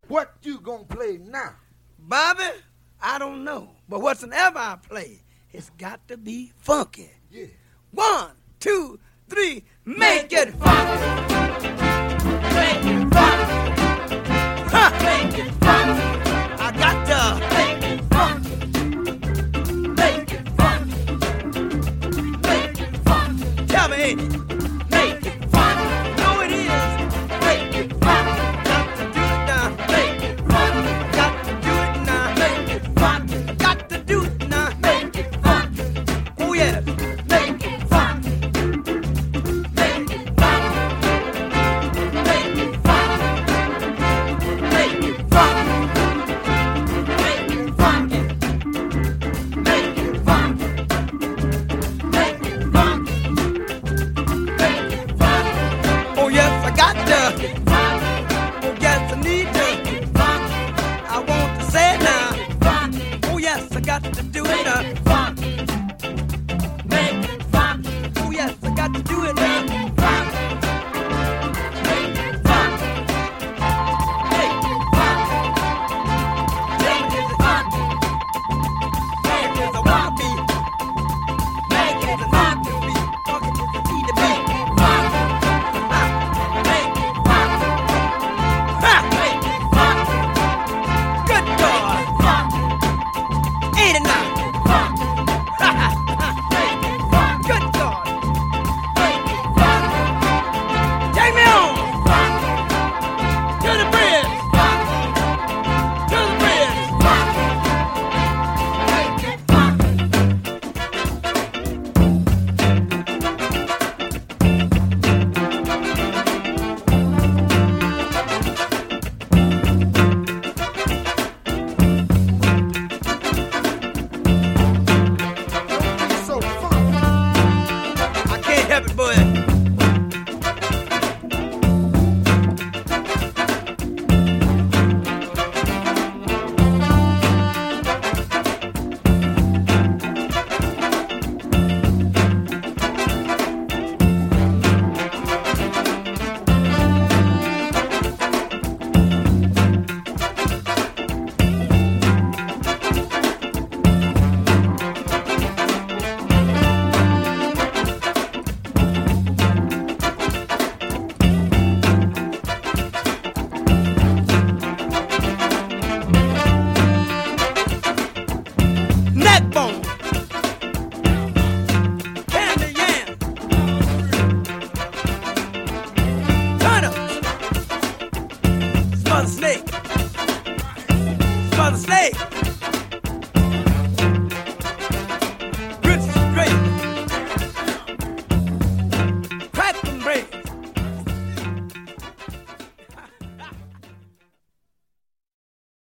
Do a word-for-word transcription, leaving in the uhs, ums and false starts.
What you gonna play now? Bobby, I don't know. But whatsoever I play, it's got to be funky. Yeah. One, two, three, make it funky. Make it funky. Ha! Make it funky. I got to make it funky. Make it funky. Make it funky. Tell me, ain't it? Make it funky. No, it is. Make it funky. Got to do it now. Make it funky. Got to do it now. Make it funky. Got to do it now. Make it funky. Oh yeah. Make it funky. Make it funky. Make it funky. Make it funky. Make it funky. Make it funky. Make it funky. Make it funky. Oh yes, I got to. Oh yes, I need to. I want to say it now. Oh yes, I got to do it now. Oh yes, I got to do it now. Good God. Ain't it now? Good God. Take me on. To the bridge. To the bridge. It's so funky. I can't help it, boy. Neck bone. Candy yam. Turnips. Smother snake. Smother snake.